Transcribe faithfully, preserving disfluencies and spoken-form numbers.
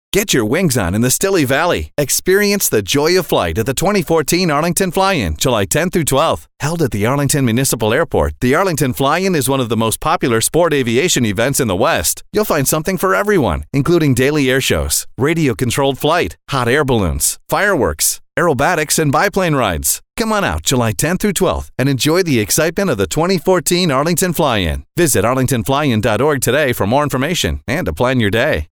Get your wings on in the Stille Valley. Experience the joy of flight at the twenty fourteen Arlington Fly-In, July tenth through twelfth. Held at the Arlington Municipal Airport, the Arlington Fly-In is one of the most popular sport aviation events in the West. You'll find something for everyone, including daily air shows, radio-controlled flight, hot air balloons, fireworks, aerobatics, and biplane rides. Come on out July tenth through twelfth and enjoy the excitement of the twenty fourteen Arlington Fly-In. Visit arlington fly in dot org today for more information and to plan your day.